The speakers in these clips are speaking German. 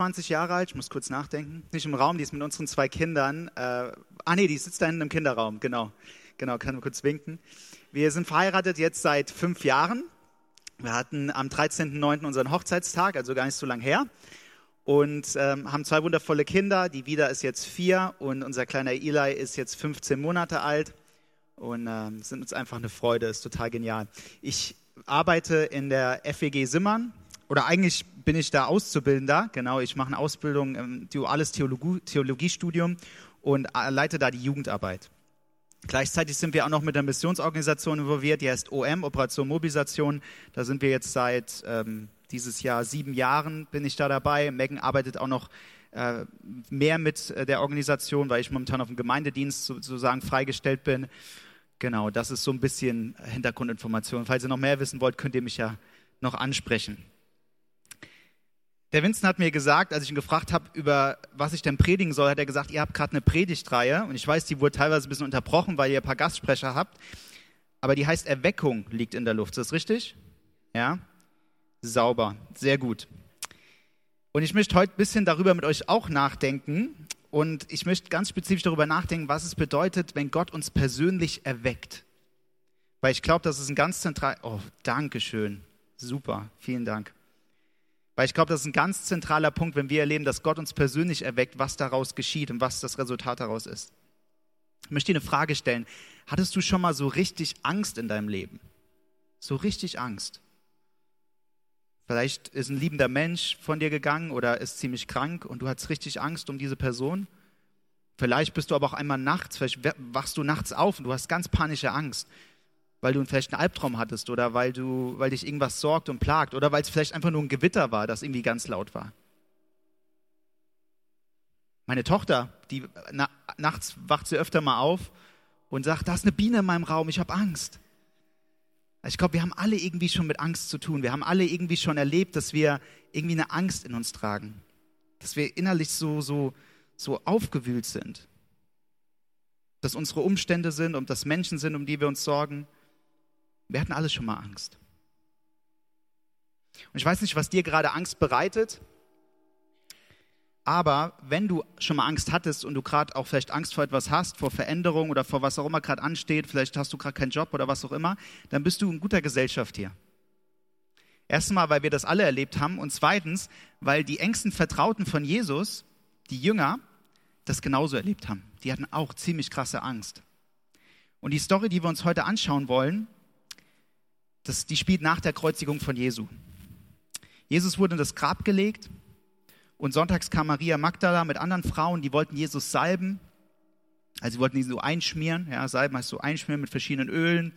20 Jahre alt, ich muss kurz nachdenken. Nicht im Raum, die ist mit unseren 2 Kindern. Die sitzt da hinten im Kinderraum, genau. Genau, kann man kurz winken. Wir sind verheiratet jetzt seit 5 Jahren. Wir hatten am 13.09. unseren Hochzeitstag, also gar nicht so lang her. Und haben 2 wundervolle Kinder. Die Vida ist jetzt 4 und unser kleiner Eli ist jetzt 15 Monate alt. Und sind uns einfach eine Freude, ist total genial. Ich arbeite in der FWG Simmern. Oder eigentlich bin ich da Auszubildender, genau, ich mache eine Ausbildung im duales Theologiestudium und leite da die Jugendarbeit. Gleichzeitig sind wir auch noch mit einer Missionsorganisation involviert, die heißt OM, Operation Mobilisation. Da sind wir jetzt seit dieses Jahr 7 Jahren bin ich da dabei. Megan arbeitet auch noch mehr mit der Organisation, weil ich momentan auf dem Gemeindedienst sozusagen freigestellt bin. Genau, das ist so ein bisschen Hintergrundinformation. Falls ihr noch mehr wissen wollt, könnt ihr mich ja noch ansprechen. Der Vincent hat mir gesagt, als ich ihn gefragt habe, über was ich denn predigen soll, hat er gesagt, ihr habt gerade eine Predigtreihe und ich weiß, die wurde teilweise ein bisschen unterbrochen, weil ihr ein paar Gastsprecher habt, aber die heißt Erweckung liegt in der Luft. Ist das richtig? Ja? Sauber. Sehr gut. Und ich möchte heute ein bisschen darüber mit euch auch nachdenken und ich möchte ganz spezifisch darüber nachdenken, was es bedeutet, wenn Gott uns persönlich erweckt. Weil ich glaube, das ist ein ganz zentral... Oh, Dankeschön. Super. Vielen Dank. Weil ich glaube, das ist ein ganz zentraler Punkt, wenn wir erleben, dass Gott uns persönlich erweckt, was daraus geschieht und was das Resultat daraus ist. Ich möchte dir eine Frage stellen. Hattest du schon mal so richtig Angst in deinem Leben? So richtig Angst? Vielleicht ist ein liebender Mensch von dir gegangen oder ist ziemlich krank und du hattest richtig Angst um diese Person. Vielleicht bist du aber auch einmal nachts, vielleicht wachst du nachts auf und du hast ganz panische Angst, weil du vielleicht einen Albtraum hattest oder weil dich irgendwas sorgt und plagt oder weil es vielleicht einfach nur ein Gewitter war, das irgendwie ganz laut war. Meine Tochter, nachts wacht sie öfter mal auf und sagt, da ist eine Biene in meinem Raum, ich habe Angst. Ich glaube, wir haben alle irgendwie schon mit Angst zu tun. Wir haben alle irgendwie schon erlebt, dass wir irgendwie eine Angst in uns tragen. Dass wir innerlich so aufgewühlt sind. Dass unsere Umstände sind und dass Menschen sind, um die wir uns sorgen. Wir hatten alle schon mal Angst. Und ich weiß nicht, was dir gerade Angst bereitet, aber wenn du schon mal Angst hattest und du gerade auch vielleicht Angst vor etwas hast, vor Veränderung oder vor was auch immer gerade ansteht, vielleicht hast du gerade keinen Job oder was auch immer, dann bist du in guter Gesellschaft hier. Erstens mal, weil wir das alle erlebt haben und zweitens, weil die engsten Vertrauten von Jesus, die Jünger, das genauso erlebt haben. Die hatten auch ziemlich krasse Angst. Und die Story, die wir uns heute anschauen wollen, die spielt nach der Kreuzigung von Jesu. Jesus wurde in das Grab gelegt und sonntags kam Maria Magdala mit anderen Frauen, die wollten Jesus salben. Also sie wollten ihn so einschmieren. Ja, salben heißt so einschmieren mit verschiedenen Ölen.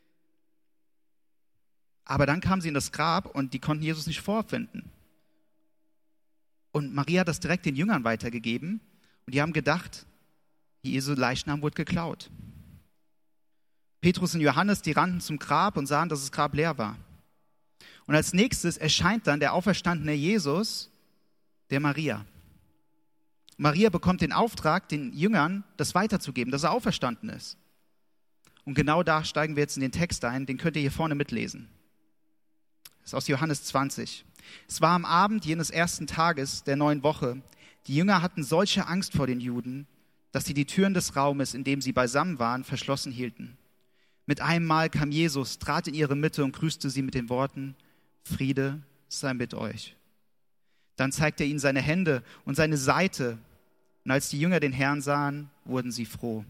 Aber dann kamen sie in das Grab und die konnten Jesus nicht vorfinden. Und Maria hat das direkt den Jüngern weitergegeben und die haben gedacht, Jesu Leichnam wurde geklaut. Petrus und Johannes, die rannten zum Grab und sahen, dass das Grab leer war. Und als nächstes erscheint dann der auferstandene Jesus der Maria. Maria bekommt den Auftrag, den Jüngern das weiterzugeben, dass er auferstanden ist. Und genau da steigen wir jetzt in den Text ein, den könnt ihr hier vorne mitlesen. Das ist aus Johannes 20. Es war am Abend jenes ersten Tages der neuen Woche. Die Jünger hatten solche Angst vor den Juden, dass sie die Türen des Raumes, in dem sie beisammen waren, verschlossen hielten. Mit einem Mal kam Jesus, trat in ihre Mitte und grüßte sie mit den Worten, Friede sei mit euch. Dann zeigte er ihnen seine Hände und seine Seite. Und als die Jünger den Herrn sahen, wurden sie froh.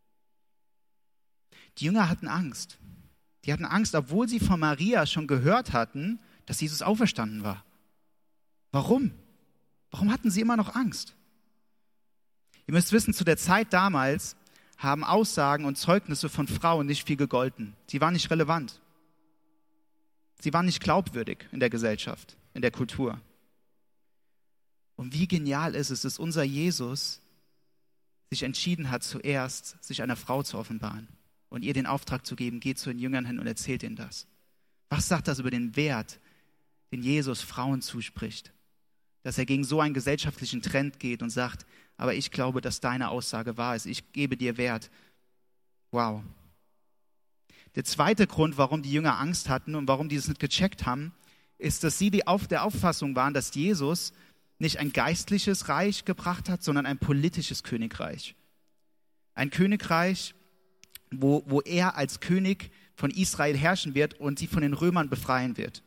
Die Jünger hatten Angst. Die hatten Angst, obwohl sie von Maria schon gehört hatten, dass Jesus auferstanden war. Warum? Warum hatten sie immer noch Angst? Ihr müsst wissen, zu der Zeit damals haben Aussagen und Zeugnisse von Frauen nicht viel gegolten. Sie waren nicht relevant. Sie waren nicht glaubwürdig in der Gesellschaft, in der Kultur. Und wie genial ist es, dass unser Jesus sich entschieden hat, zuerst sich einer Frau zu offenbaren und ihr den Auftrag zu geben, geht zu den Jüngern hin und erzählt ihnen das. Was sagt das über den Wert, den Jesus Frauen zuspricht? Dass er gegen so einen gesellschaftlichen Trend geht und sagt, aber ich glaube, dass deine Aussage wahr ist, ich gebe dir Wert. Wow. Der zweite Grund, warum die Jünger Angst hatten und warum die es nicht gecheckt haben, ist, dass sie der Auffassung waren, dass Jesus nicht ein geistliches Reich gebracht hat, sondern ein politisches Königreich. Ein Königreich, wo er als König von Israel herrschen wird und sie von den Römern befreien wird.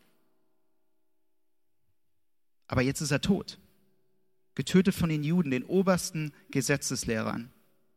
Aber jetzt ist er tot. Getötet von den Juden, den obersten Gesetzeslehrern.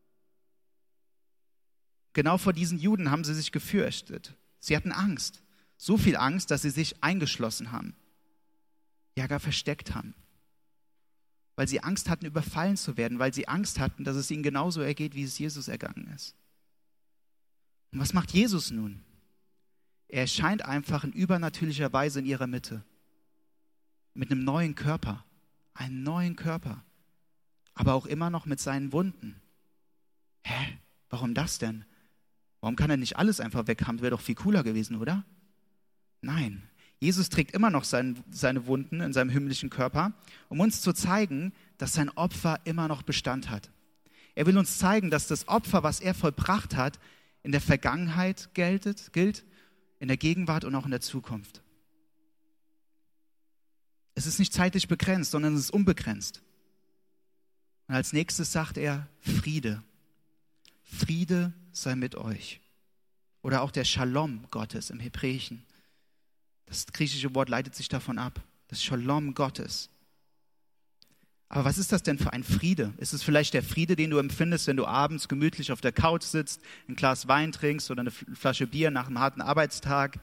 Genau vor diesen Juden haben sie sich gefürchtet. Sie hatten Angst. So viel Angst, dass sie sich eingeschlossen haben. Ja, gar versteckt haben. Weil sie Angst hatten, überfallen zu werden. Weil sie Angst hatten, dass es ihnen genauso ergeht, wie es Jesus ergangen ist. Und was macht Jesus nun? Er erscheint einfach in übernatürlicher Weise in ihrer Mitte. Mit einem neuen Körper. Einen neuen Körper. Aber auch immer noch mit seinen Wunden. Hä? Warum das denn? Warum kann er nicht alles einfach weghaben? Wäre doch viel cooler gewesen, oder? Nein. Jesus trägt immer noch seine Wunden in seinem himmlischen Körper, um uns zu zeigen, dass sein Opfer immer noch Bestand hat. Er will uns zeigen, dass das Opfer, was er vollbracht hat, in der Vergangenheit gilt, in der Gegenwart und auch in der Zukunft. Es ist nicht zeitlich begrenzt, sondern es ist unbegrenzt. Und als nächstes sagt er Friede. Friede sei mit euch. Oder auch der Shalom Gottes im Hebräischen. Das griechische Wort leitet sich davon ab. Das Shalom Gottes. Aber was ist das denn für ein Friede? Ist es vielleicht der Friede, den du empfindest, wenn du abends gemütlich auf der Couch sitzt, ein Glas Wein trinkst oder eine Flasche Bier nach einem harten Arbeitstag?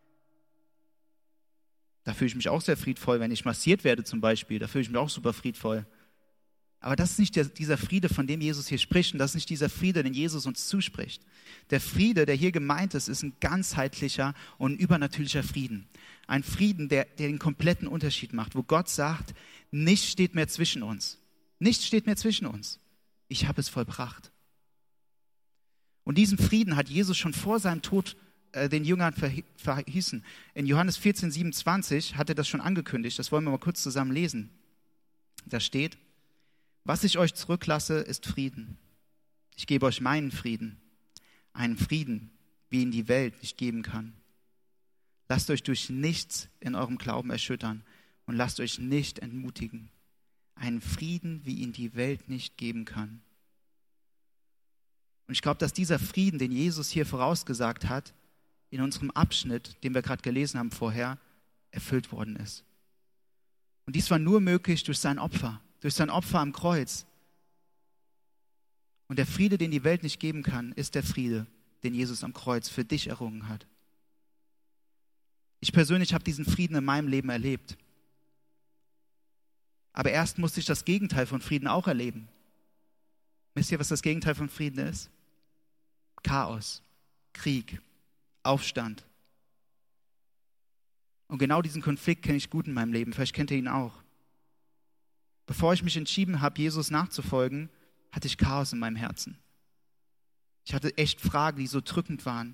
Da fühle ich mich auch sehr friedvoll, wenn ich massiert werde zum Beispiel. Da fühle ich mich auch super friedvoll. Aber das ist nicht dieser Friede, von dem Jesus hier spricht, und das ist nicht dieser Friede, den Jesus uns zuspricht. Der Friede, der hier gemeint ist ein ganzheitlicher und übernatürlicher Frieden. Ein Frieden, der den kompletten Unterschied macht, wo Gott sagt, nichts steht mehr zwischen uns. Nichts steht mehr zwischen uns. Ich habe es vollbracht. Und diesen Frieden hat Jesus schon vor seinem Tod den Jüngern verheißen. In Johannes 14, 27 hat er das schon angekündigt. Das wollen wir mal kurz zusammen lesen. Da steht: Was ich euch zurücklasse, ist Frieden. Ich gebe euch meinen Frieden. Einen Frieden, wie ihn die Welt nicht geben kann. Lasst euch durch nichts in eurem Glauben erschüttern und lasst euch nicht entmutigen. Einen Frieden, wie ihn die Welt nicht geben kann. Und ich glaube, dass dieser Frieden, den Jesus hier vorausgesagt hat, in unserem Abschnitt, den wir gerade gelesen haben vorher, erfüllt worden ist. Und dies war nur möglich durch sein Opfer am Kreuz. Und der Friede, den die Welt nicht geben kann, ist der Friede, den Jesus am Kreuz für dich errungen hat. Ich persönlich habe diesen Frieden in meinem Leben erlebt. Aber erst musste ich das Gegenteil von Frieden auch erleben. Wisst ihr, was das Gegenteil von Frieden ist? Chaos, Krieg, Aufstand. Und genau diesen Konflikt kenne ich gut in meinem Leben. Vielleicht kennt ihr ihn auch. Bevor ich mich entschieden habe, Jesus nachzufolgen, hatte ich Chaos in meinem Herzen. Ich hatte echt Fragen, die so drückend waren.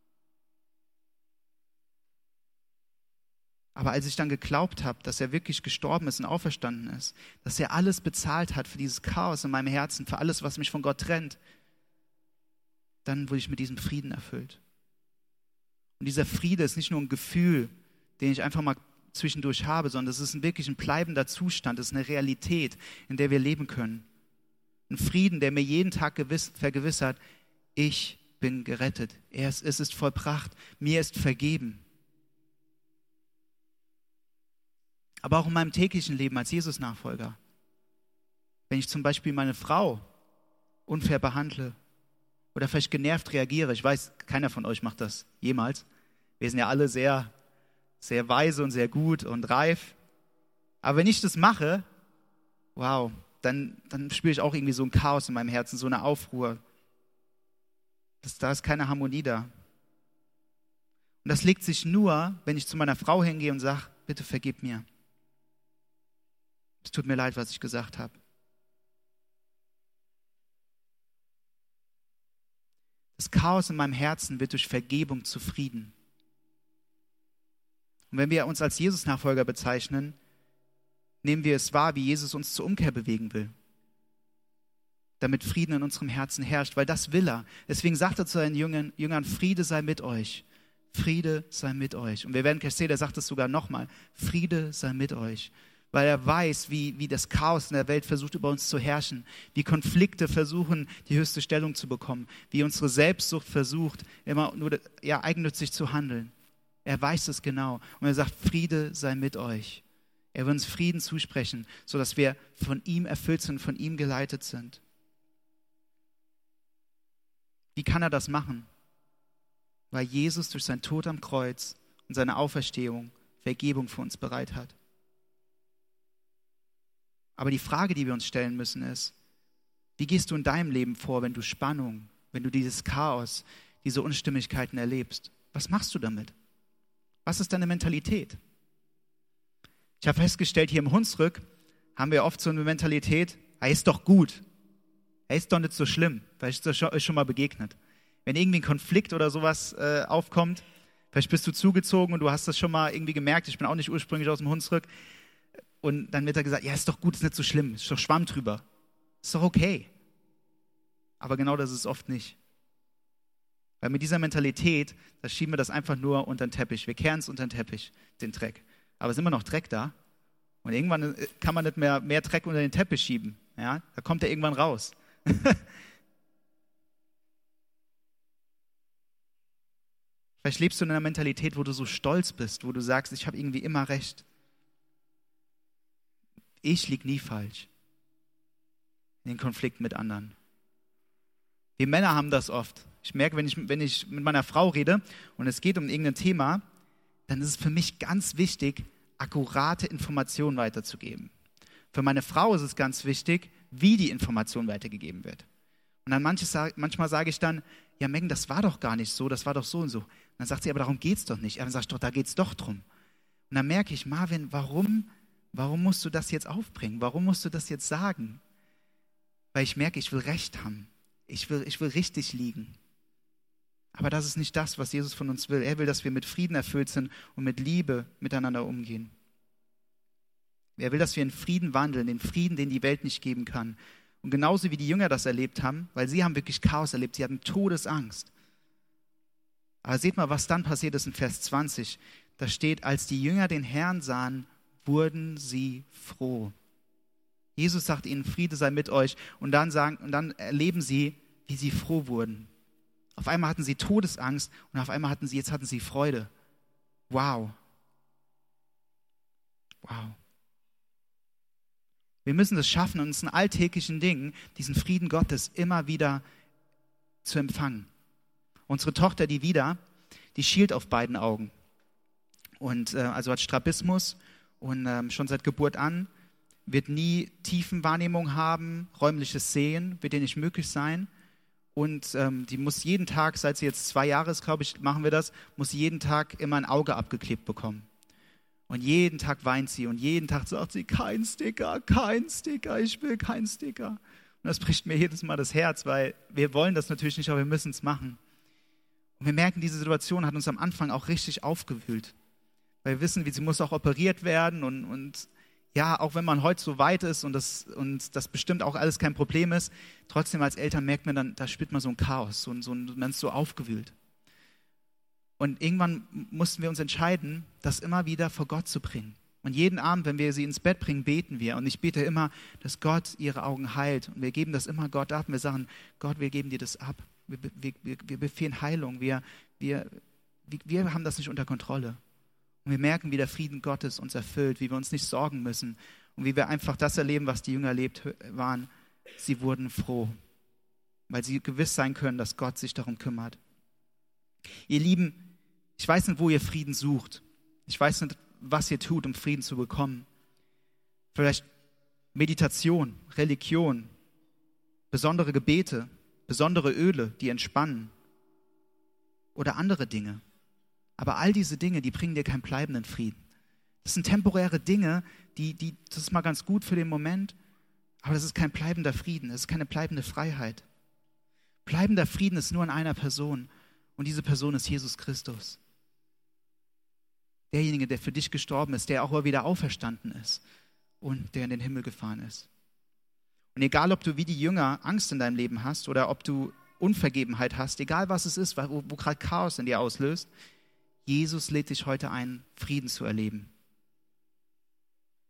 Aber als ich dann geglaubt habe, dass er wirklich gestorben ist und auferstanden ist, dass er alles bezahlt hat für dieses Chaos in meinem Herzen, für alles, was mich von Gott trennt, dann wurde ich mit diesem Frieden erfüllt. Und dieser Friede ist nicht nur ein Gefühl, den ich einfach mal zwischendurch habe, sondern es ist wirklich ein bleibender Zustand, es ist eine Realität, in der wir leben können. Ein Frieden, der mir jeden Tag vergewissert, ich bin gerettet, es ist vollbracht, mir ist vergeben. Aber auch in meinem täglichen Leben als Jesus-Nachfolger. Wenn ich zum Beispiel meine Frau unfair behandle oder vielleicht genervt reagiere, ich weiß, keiner von euch macht das jemals. Wir sind ja alle sehr, sehr weise und sehr gut und reif. Aber wenn ich das mache, wow, dann spüre ich auch irgendwie so ein Chaos in meinem Herzen, so eine Aufruhr. Da ist keine Harmonie da. Und das legt sich nur, wenn ich zu meiner Frau hingehe und sage, bitte vergib mir. Es tut mir leid, was ich gesagt habe. Das Chaos in meinem Herzen wird durch Vergebung zu Frieden. Und wenn wir uns als Jesus-Nachfolger bezeichnen, nehmen wir es wahr, wie Jesus uns zur Umkehr bewegen will. Damit Frieden in unserem Herzen herrscht, weil das will er. Deswegen sagt er zu seinen Jüngern, Friede sei mit euch. Friede sei mit euch. Und wir werden gleich sehen, er sagt es sogar nochmal, Friede sei mit euch. weil er weiß, wie das Chaos in der Welt versucht, über uns zu herrschen, wie Konflikte versuchen, die höchste Stellung zu bekommen, wie unsere Selbstsucht versucht, immer nur eigennützig zu handeln. Er weiß es genau und er sagt, Friede sei mit euch. Er will uns Frieden zusprechen, sodass wir von ihm erfüllt sind, von ihm geleitet sind. Wie kann er das machen? Weil Jesus durch seinen Tod am Kreuz und seine Auferstehung Vergebung für uns bereit hat. Aber die Frage, die wir uns stellen müssen, ist, wie gehst du in deinem Leben vor, wenn du Spannung, wenn du dieses Chaos, diese Unstimmigkeiten erlebst? Was machst du damit? Was ist deine Mentalität? Ich habe festgestellt, hier im Hunsrück haben wir oft so eine Mentalität, er ist doch gut, er ist doch nicht so schlimm, vielleicht ist das euch schon mal begegnet. Wenn irgendwie ein Konflikt oder sowas aufkommt, vielleicht bist du zugezogen und du hast das schon mal irgendwie gemerkt, ich bin auch nicht ursprünglich aus dem Hunsrück, und dann wird da gesagt, ja, ist doch gut, ist nicht so schlimm, ist doch Schwamm drüber, ist doch okay. Aber genau das ist es oft nicht. Weil mit dieser Mentalität, da schieben wir das einfach nur unter den Teppich. Wir kehren es unter den Teppich, den Dreck. Aber es ist immer noch Dreck da. Und irgendwann kann man nicht mehr Dreck unter den Teppich schieben. Ja? Da kommt er irgendwann raus. Vielleicht lebst du in einer Mentalität, wo du so stolz bist, wo du sagst, ich habe irgendwie immer recht. Ich liege nie falsch in den Konflikten mit anderen. Wir Männer haben das oft. Ich merke, wenn ich mit meiner Frau rede und es geht um irgendein Thema, dann ist es für mich ganz wichtig, akkurate Informationen weiterzugeben. Für meine Frau ist es ganz wichtig, wie die Information weitergegeben wird. Und dann manchmal sage ich dann, ja Megan, das war doch gar nicht so, das war doch so und so. Und dann sagt sie, aber darum geht es doch nicht. Ja, dann sag ich doch, da geht es doch drum. Und dann merke ich, Marvin, warum musst du das jetzt aufbringen? Warum musst du das jetzt sagen? Weil ich merke, ich will Recht haben. Ich will richtig liegen. Aber das ist nicht das, was Jesus von uns will. Er will, dass wir mit Frieden erfüllt sind und mit Liebe miteinander umgehen. Er will, dass wir in Frieden wandeln, den Frieden, den die Welt nicht geben kann. Und genauso wie die Jünger das erlebt haben, weil sie haben wirklich Chaos erlebt, sie hatten Todesangst. Aber seht mal, was dann passiert ist in Vers 20. Da steht, als die Jünger den Herrn sahen, wurden sie froh. Jesus sagt ihnen, Friede sei mit euch. Und dann erleben sie, wie sie froh wurden. Auf einmal hatten sie Todesangst und auf einmal hatten sie Freude. Wow. Wow. Wir müssen es schaffen, uns in alltäglichen Dingen diesen Frieden Gottes immer wieder zu empfangen. Unsere Tochter, die schielt auf beiden Augen. Und also hat Strabismus und schon seit Geburt an wird nie Tiefenwahrnehmung haben, räumliches Sehen wird ihr nicht möglich sein. Und die muss jeden Tag, seit sie jetzt 2 Jahre ist, glaube ich, machen wir das, muss sie jeden Tag immer ein Auge abgeklebt bekommen. Und jeden Tag weint sie und jeden Tag sagt sie, kein Sticker, ich will keinen Sticker. Und das bricht mir jedes Mal das Herz, weil wir wollen das natürlich nicht, aber wir müssen es machen. Und wir merken, diese Situation hat uns am Anfang auch richtig aufgewühlt. Weil wir wissen, sie muss auch operiert werden und ja, auch wenn man heute so weit ist und das bestimmt auch alles kein Problem ist, trotzdem als Eltern merkt man dann, da spürt man so ein Chaos, man ist so aufgewühlt. Und irgendwann mussten wir uns entscheiden, das immer wieder vor Gott zu bringen. Und jeden Abend, wenn wir sie ins Bett bringen, beten wir. Und ich bete immer, dass Gott ihre Augen heilt. Und wir geben das immer Gott ab. Und wir sagen, Gott, wir geben dir das ab. Wir befehlen Heilung. Wir haben das nicht unter Kontrolle. Und wir merken, wie der Frieden Gottes uns erfüllt, wie wir uns nicht sorgen müssen. Und wie wir einfach das erleben, was die Jünger erlebt waren. Sie wurden froh, weil sie gewiss sein können, dass Gott sich darum kümmert. Ihr Lieben, ich weiß nicht, wo ihr Frieden sucht. Ich weiß nicht, was ihr tut, um Frieden zu bekommen. Vielleicht Meditation, Religion, besondere Gebete, besondere Öle, die entspannen oder andere Dinge. Aber all diese Dinge, die bringen dir keinen bleibenden Frieden. Das sind temporäre Dinge, das ist mal ganz gut für den Moment, aber das ist kein bleibender Frieden, das ist keine bleibende Freiheit. Bleibender Frieden ist nur in einer Person und diese Person ist Jesus Christus. Derjenige, der für dich gestorben ist, der auch wieder auferstanden ist und der in den Himmel gefahren ist. Und egal, ob du wie die Jünger Angst in deinem Leben hast oder ob du Unvergebenheit hast, egal was es ist, wo gerade Chaos in dir auslöst, Jesus lädt dich heute ein, Frieden zu erleben.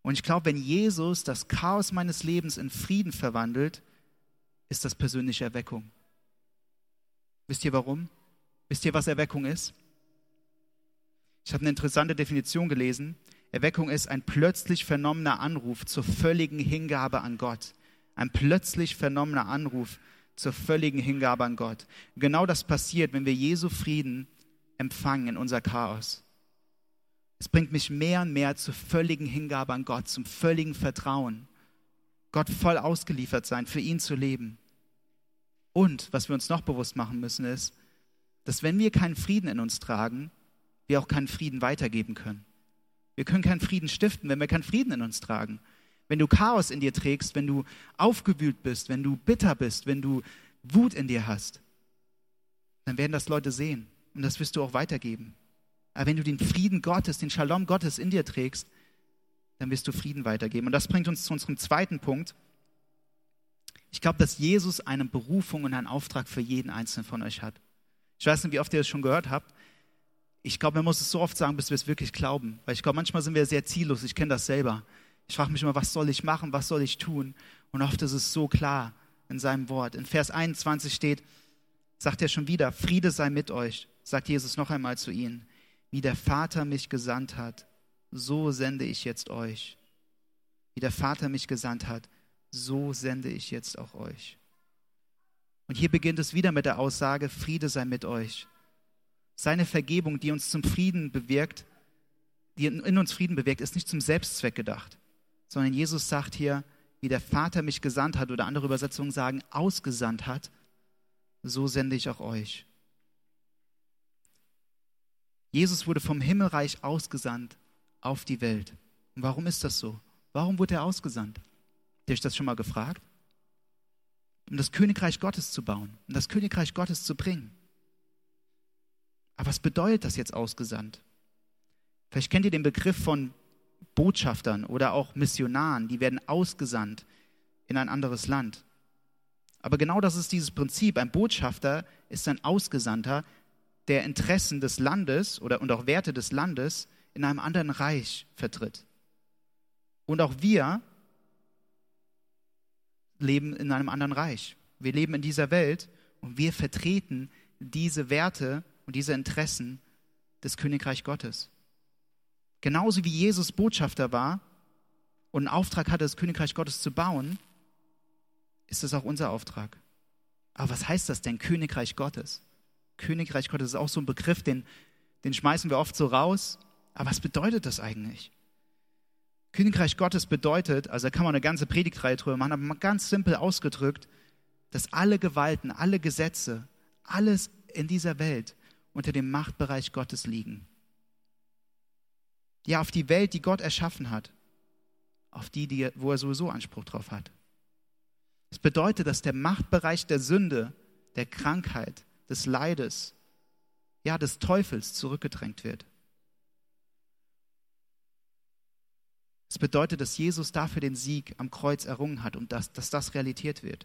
Und ich glaube, wenn Jesus das Chaos meines Lebens in Frieden verwandelt, ist das persönliche Erweckung. Wisst ihr warum? Wisst ihr, was Erweckung ist? Ich habe eine interessante Definition gelesen. Erweckung ist ein plötzlich vernommener Anruf zur völligen Hingabe an Gott. Ein plötzlich vernommener Anruf zur völligen Hingabe an Gott. Genau das passiert, wenn wir Jesu Frieden empfangen in unser Chaos. Es bringt mich mehr und mehr zur völligen Hingabe an Gott, zum völligen Vertrauen. Gott voll ausgeliefert sein, für ihn zu leben. Und was wir uns noch bewusst machen müssen, ist, dass wenn wir keinen Frieden in uns tragen, wir auch keinen Frieden weitergeben können. Wir können keinen Frieden stiften, wenn wir keinen Frieden in uns tragen. Wenn du Chaos in dir trägst, wenn du aufgewühlt bist, wenn du bitter bist, wenn du Wut in dir hast, dann werden das Leute sehen und das wirst du auch weitergeben. Aber wenn du den Frieden Gottes, den Shalom Gottes in dir trägst, dann wirst du Frieden weitergeben. Und das bringt uns zu unserem zweiten Punkt. Ich glaube, dass Jesus eine Berufung und einen Auftrag für jeden Einzelnen von euch hat. Ich weiß nicht, wie oft ihr das schon gehört habt. Ich glaube, man muss es so oft sagen, bis wir es wirklich glauben. Weil ich glaube, manchmal sind wir sehr ziellos. Ich kenne das selber. Ich frage mich immer, was soll ich machen, was soll ich tun? Und oft ist es so klar in seinem Wort. In Vers 21 steht, sagt er schon wieder, Friede sei mit euch, sagt Jesus noch einmal zu ihnen. Wie der Vater mich gesandt hat, so sende ich jetzt euch. Wie der Vater mich gesandt hat, so sende ich jetzt auch euch. Und hier beginnt es wieder mit der Aussage, Friede sei mit euch. Seine Vergebung, die uns zum Frieden bewirkt, die in uns Frieden bewirkt, ist nicht zum Selbstzweck gedacht, sondern Jesus sagt hier, wie der Vater mich gesandt hat, oder andere Übersetzungen sagen, ausgesandt hat, so sende ich auch euch. Jesus wurde vom Himmelreich ausgesandt auf die Welt. Und warum ist das so? Warum wurde er ausgesandt? Habt ihr euch das schon mal gefragt? Um das Königreich Gottes zu bauen, um das Königreich Gottes zu bringen. Aber was bedeutet das jetzt ausgesandt? Vielleicht kennt ihr den Begriff von Botschaftern oder auch Missionaren, die werden ausgesandt in ein anderes Land. Aber genau das ist dieses Prinzip. Ein Botschafter ist ein Ausgesandter, der Interessen des Landes und auch Werte des Landes in einem anderen Reich vertritt. Und auch wir leben in einem anderen Reich. Wir leben in dieser Welt und wir vertreten diese Werte und diese Interessen des Königreichs Gottes. Genauso wie Jesus Botschafter war und einen Auftrag hatte, das Königreich Gottes zu bauen, ist es auch unser Auftrag. Aber was heißt das denn, Königreich Gottes? Königreich Gottes ist auch so ein Begriff, den schmeißen wir oft so raus. Aber was bedeutet das eigentlich? Königreich Gottes bedeutet, also da kann man eine ganze Predigtreihe drüber machen, aber mal ganz simpel ausgedrückt, dass alle Gewalten, alle Gesetze, alles in dieser Welt unter dem Machtbereich Gottes liegen. Ja, auf die Welt, die Gott erschaffen hat, auf die, wo er sowieso Anspruch drauf hat. Das bedeutet, dass der Machtbereich der Sünde, der Krankheit, des Leides, ja, des Teufels zurückgedrängt wird. Es bedeutet, dass Jesus dafür den Sieg am Kreuz errungen hat und dass das Realität wird.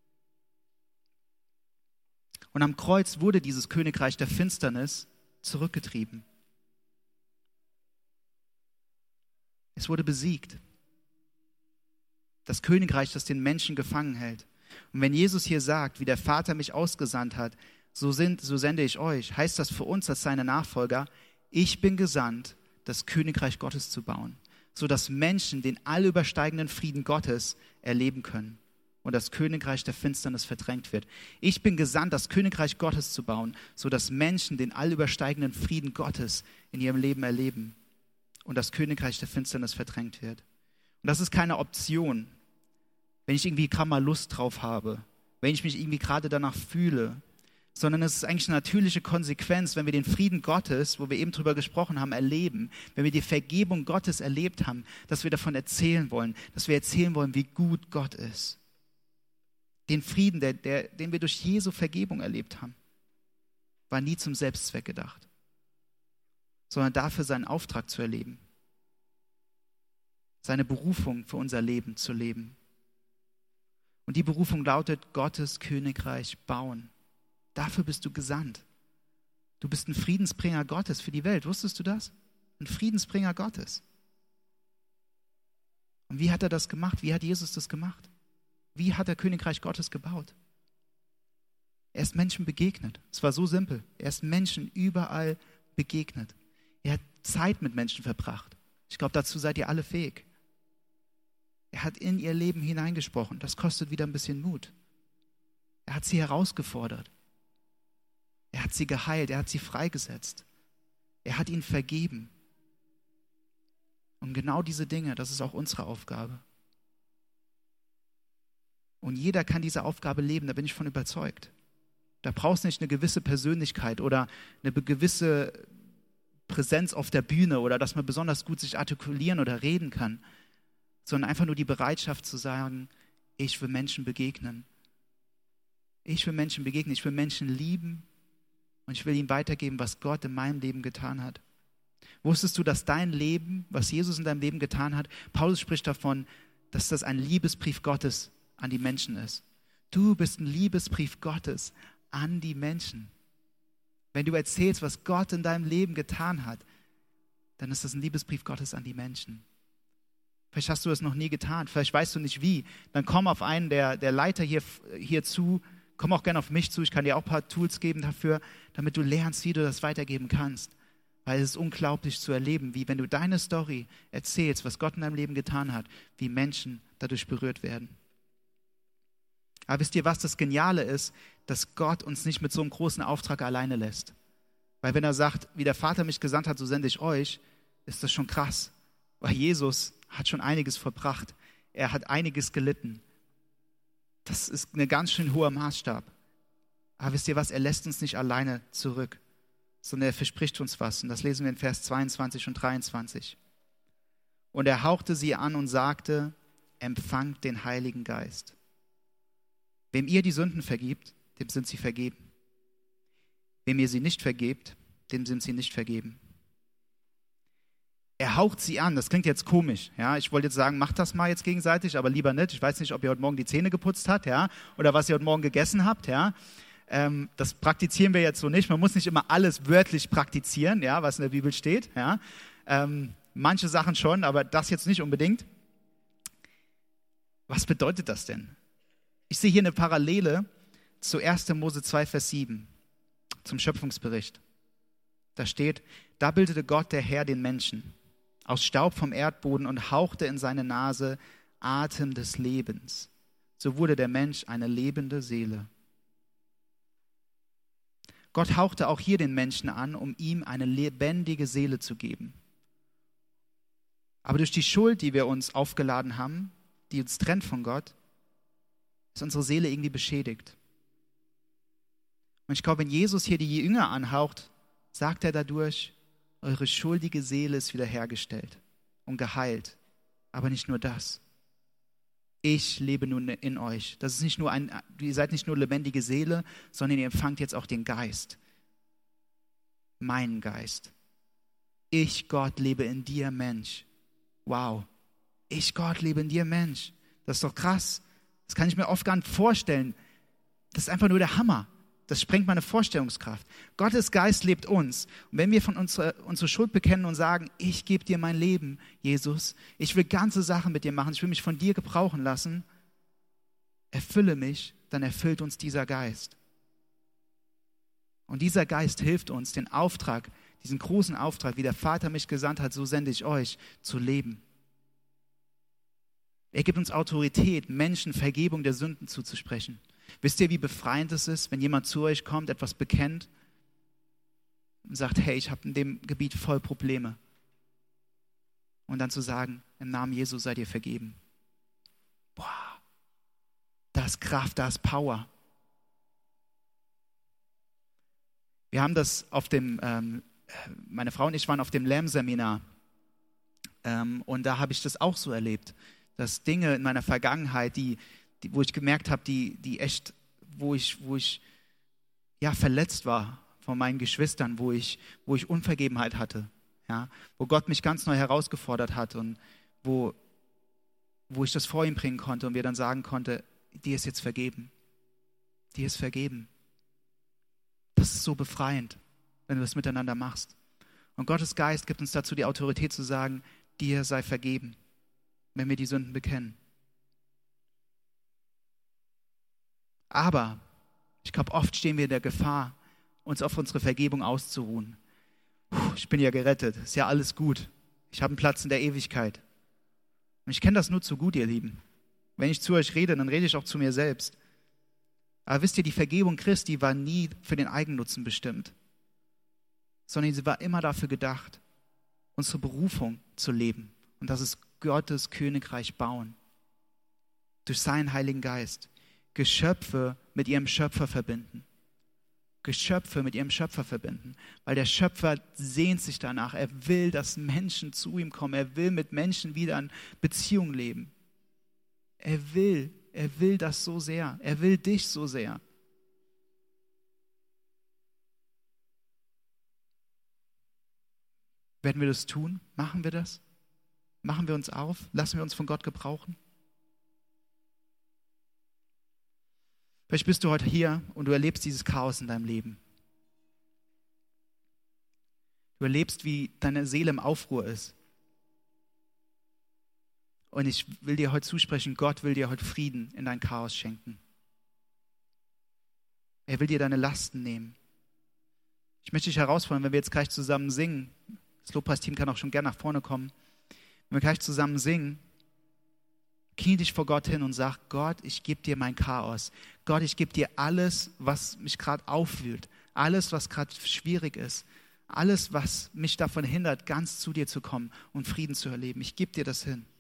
Und am Kreuz wurde dieses Königreich der Finsternis zurückgetrieben. Es wurde besiegt. Das Königreich, das den Menschen gefangen hält. Und wenn Jesus hier sagt, wie der Vater mich ausgesandt hat, so sende ich euch, heißt das für uns als seine Nachfolger, ich bin gesandt, das Königreich Gottes zu bauen, sodass Menschen den allübersteigenden Frieden Gottes erleben können und das Königreich der Finsternis verdrängt wird. Ich bin gesandt, das Königreich Gottes zu bauen, sodass Menschen den allübersteigenden Frieden Gottes in ihrem Leben erleben und das Königreich der Finsternis verdrängt wird. Und das ist keine Option, wenn ich irgendwie gerade mal Lust drauf habe, wenn ich mich irgendwie gerade danach fühle, sondern es ist eigentlich eine natürliche Konsequenz, wenn wir den Frieden Gottes, wo wir eben drüber gesprochen haben, erleben, wenn wir die Vergebung Gottes erlebt haben, dass wir davon erzählen wollen, dass wir erzählen wollen, wie gut Gott ist. Den Frieden, den wir durch Jesu Vergebung erlebt haben, war nie zum Selbstzweck gedacht, sondern dafür seinen Auftrag zu erleben, seine Berufung für unser Leben zu leben. Und die Berufung lautet, Gottes Königreich bauen. Dafür bist du gesandt. Du bist ein Friedensbringer Gottes für die Welt. Wusstest du das? Ein Friedensbringer Gottes. Und wie hat er das gemacht? Wie hat Jesus das gemacht? Wie hat er Königreich Gottes gebaut? Er ist Menschen begegnet. Es war so simpel. Er ist Menschen überall begegnet. Er hat Zeit mit Menschen verbracht. Ich glaube, dazu seid ihr alle fähig. Er hat in ihr Leben hineingesprochen. Das kostet wieder ein bisschen Mut. Er hat sie herausgefordert. Er hat sie geheilt. Er hat sie freigesetzt. Er hat ihnen vergeben. Und genau diese Dinge, das ist auch unsere Aufgabe. Und jeder kann diese Aufgabe leben, da bin ich von überzeugt. Da brauchst du nicht eine gewisse Persönlichkeit oder eine gewisse Präsenz auf der Bühne oder dass man besonders gut sich artikulieren oder reden kann, sondern einfach nur die Bereitschaft zu sagen, ich will Menschen begegnen. Ich will Menschen begegnen, ich will Menschen lieben und ich will ihnen weitergeben, was Gott in meinem Leben getan hat. Wusstest du, dass dein Leben, was Jesus in deinem Leben getan hat, Paulus spricht davon, dass das ein Liebesbrief Gottes an die Menschen ist. Du bist ein Liebesbrief Gottes an die Menschen. Wenn du erzählst, was Gott in deinem Leben getan hat, dann ist das ein Liebesbrief Gottes an die Menschen. Vielleicht hast du das noch nie getan, vielleicht weißt du nicht wie. Dann komm auf einen der Leiter hier zu, komm auch gerne auf mich zu, ich kann dir auch ein paar Tools geben dafür, damit du lernst, wie du das weitergeben kannst. Weil es ist unglaublich zu erleben, wie wenn du deine Story erzählst, was Gott in deinem Leben getan hat, wie Menschen dadurch berührt werden. Aber wisst ihr, was das Geniale ist? Dass Gott uns nicht mit so einem großen Auftrag alleine lässt. Weil wenn er sagt, wie der Vater mich gesandt hat, so sende ich euch, ist das schon krass. Weil Jesus hat schon einiges vollbracht. Er hat einiges gelitten. Das ist ein ganz schön hoher Maßstab. Aber wisst ihr was? Er lässt uns nicht alleine zurück, sondern er verspricht uns was. Und das lesen wir in Vers 22 und 23. Und er hauchte sie an und sagte, empfangt den Heiligen Geist. Wem ihr die Sünden vergibt, dem sind sie vergeben. Wem ihr sie nicht vergebt, dem sind sie nicht vergeben. Er haucht sie an, das klingt jetzt komisch. Ja? Ich wollte jetzt sagen, macht das mal jetzt gegenseitig, aber lieber nicht. Ich weiß nicht, ob ihr heute Morgen die Zähne geputzt habt, ja? Oder was ihr heute Morgen gegessen habt. Ja? Das praktizieren wir jetzt so nicht. Man muss nicht immer alles wörtlich praktizieren, ja, was in der Bibel steht. Ja? Manche Sachen schon, aber das jetzt nicht unbedingt. Was bedeutet das denn? Ich sehe hier eine Parallele zu 1. Mose 2, Vers 7, zum Schöpfungsbericht. Da steht, da bildete Gott, der Herr, den Menschen aus Staub vom Erdboden und hauchte in seine Nase Atem des Lebens. So wurde der Mensch eine lebende Seele. Gott hauchte auch hier den Menschen an, um ihm eine lebendige Seele zu geben. Aber durch die Schuld, die wir uns aufgeladen haben, die uns trennt von Gott, ist unsere Seele irgendwie beschädigt. Und ich glaube, wenn Jesus hier die Jünger anhaucht, sagt er dadurch, eure schuldige Seele ist wiederhergestellt und geheilt. Aber nicht nur das. Ich lebe nun in euch. Das ist nicht nur ihr seid nicht nur lebendige Seele, sondern ihr empfangt jetzt auch den Geist. Meinen Geist. Ich, Gott, lebe in dir, Mensch. Wow. Ich, Gott, lebe in dir, Mensch. Das ist doch krass. Das kann ich mir oft gar nicht vorstellen. Das ist einfach nur der Hammer. Das sprengt meine Vorstellungskraft. Gottes Geist lebt uns. Und wenn wir von unsere Schuld bekennen und sagen, ich gebe dir mein Leben, Jesus, ich will ganze Sachen mit dir machen, ich will mich von dir gebrauchen lassen, erfülle mich, dann erfüllt uns dieser Geist. Und dieser Geist hilft uns, den Auftrag, diesen großen Auftrag, wie der Vater mich gesandt hat, so sende ich euch, zu leben. Er gibt uns Autorität, Menschen Vergebung der Sünden zuzusprechen. Wisst ihr, wie befreiend es ist, wenn jemand zu euch kommt, etwas bekennt und sagt, hey, ich habe in dem Gebiet voll Probleme. Und dann zu sagen, im Namen Jesu seid ihr vergeben. Boah, da ist Kraft, da ist Power. Wir haben das auf dem, meine Frau und ich waren auf dem LAM-Seminar und da habe ich das auch so erlebt, dass Dinge in meiner Vergangenheit, wo ich gemerkt habe, die echt, wo ich ja verletzt war von meinen Geschwistern, wo ich Unvergebenheit hatte, ja, wo Gott mich ganz neu herausgefordert hat und wo ich das vor ihm bringen konnte und wir dann sagen konnte, dir ist jetzt vergeben, dir ist vergeben. Das ist so befreiend, wenn du das miteinander machst. Und Gottes Geist gibt uns dazu die Autorität zu sagen, dir sei vergeben. wenn wir die Sünden bekennen. Aber ich glaube, oft stehen wir in der Gefahr, uns auf unsere Vergebung auszuruhen. Ich bin ja gerettet, ist ja alles gut. Ich habe einen Platz in der Ewigkeit. Und ich kenne das nur zu gut, ihr Lieben. Wenn ich zu euch rede, dann rede ich auch zu mir selbst. Aber wisst ihr, die Vergebung Christi war nie für den Eigennutzen bestimmt, sondern sie war immer dafür gedacht, unsere Berufung zu leben. Und das ist Gottes Königreich bauen. Durch seinen Heiligen Geist. Geschöpfe mit ihrem Schöpfer verbinden. Geschöpfe mit ihrem Schöpfer verbinden. Weil der Schöpfer sehnt sich danach. Er will, dass Menschen zu ihm kommen. Er will mit Menschen wieder in Beziehung leben. Er will das so sehr. Er will dich so sehr. Werden wir das tun? Machen wir das? Machen wir uns auf? Lassen wir uns von Gott gebrauchen? Vielleicht bist du heute hier und du erlebst dieses Chaos in deinem Leben. Du erlebst, wie deine Seele im Aufruhr ist. Und ich will dir heute zusprechen, Gott will dir heute Frieden in dein Chaos schenken. Er will dir deine Lasten nehmen. Ich möchte dich herausfordern, wenn wir jetzt gleich zusammen singen, das Lobpreisteam kann auch schon gerne nach vorne kommen, wenn wir gleich zusammen singen, knie dich vor Gott hin und sag, Gott, ich gebe dir mein Chaos. Gott, ich gebe dir alles, was mich gerade aufwühlt. Alles, was gerade schwierig ist. Alles, was mich davon hindert, ganz zu dir zu kommen und Frieden zu erleben. Ich gebe dir das hin.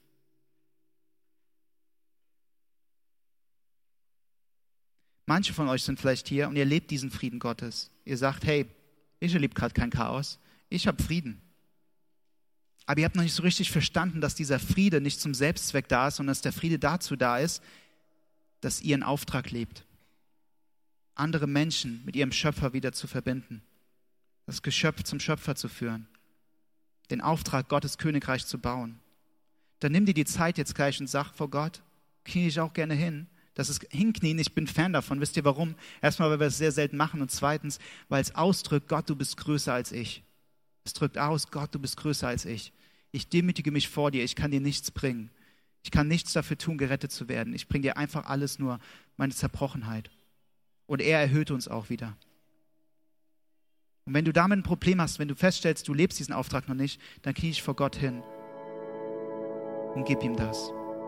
Manche von euch sind vielleicht hier und ihr lebt diesen Frieden Gottes. Ihr sagt, hey, ich erlebe gerade kein Chaos. Ich habe Frieden. Aber ihr habt noch nicht so richtig verstanden, dass dieser Friede nicht zum Selbstzweck da ist, sondern dass der Friede dazu da ist, dass ihr einen Auftrag lebt. Andere Menschen mit ihrem Schöpfer wieder zu verbinden. Das Geschöpf zum Schöpfer zu führen. Den Auftrag, Gottes Königreich zu bauen. Dann nimm dir die Zeit jetzt gleich und sag vor Gott, knie ich auch gerne hin. Das ist Hinknien, ich bin Fan davon. Wisst ihr warum? Erstmal, weil wir es sehr selten machen und zweitens, weil es ausdrückt, Gott, du bist größer als ich. Es drückt aus, Gott, du bist größer als ich. Ich demütige mich vor dir, ich kann dir nichts bringen. Ich kann nichts dafür tun, gerettet zu werden. Ich bringe dir einfach alles nur, meine Zerbrochenheit. Und er erhöht uns auch wieder. Und wenn du damit ein Problem hast, wenn du feststellst, du lebst diesen Auftrag noch nicht, dann knie dich vor Gott hin und gib ihm das.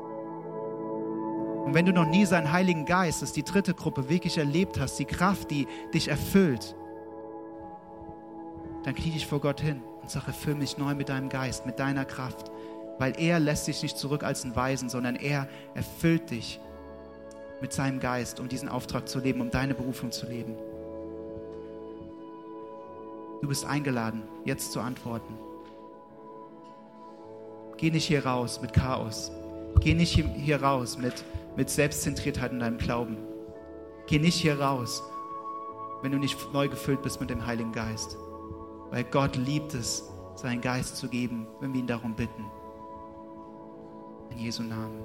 Und wenn du noch nie seinen Heiligen Geist, das ist die dritte Gruppe, wirklich erlebt hast, die Kraft, die dich erfüllt, dann knie dich vor Gott hin und sag, erfüll mich neu mit deinem Geist, mit deiner Kraft. Weil er lässt dich nicht zurück als ein Waisen, sondern er erfüllt dich mit seinem Geist, um diesen Auftrag zu leben, um deine Berufung zu leben. Du bist eingeladen, jetzt zu antworten. Geh nicht hier raus mit Chaos. Geh nicht hier raus mit Selbstzentriertheit in deinem Glauben. Geh nicht hier raus, wenn du nicht neu gefüllt bist mit dem Heiligen Geist. Weil Gott liebt es, seinen Geist zu geben, wenn wir ihn darum bitten. In Jesu Namen.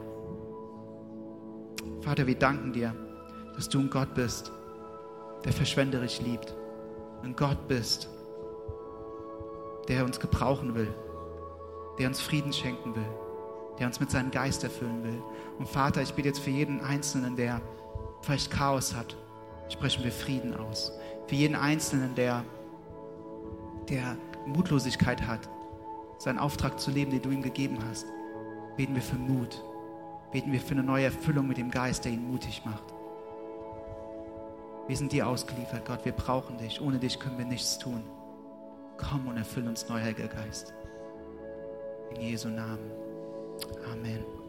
Vater, wir danken dir, dass du ein Gott bist, der verschwenderisch liebt. Ein Gott bist, der uns gebrauchen will, der uns Frieden schenken will, der uns mit seinem Geist erfüllen will. Und Vater, ich bete jetzt für jeden Einzelnen, der vielleicht Chaos hat, sprechen wir Frieden aus. Für jeden Einzelnen, der Mutlosigkeit hat, seinen Auftrag zu leben, den du ihm gegeben hast, beten wir für Mut. Beten wir für eine neue Erfüllung mit dem Geist, der ihn mutig macht. Wir sind dir ausgeliefert, Gott. Wir brauchen dich. Ohne dich können wir nichts tun. Komm und erfüll uns neu, Heiliger Geist. In Jesu Namen. Amen.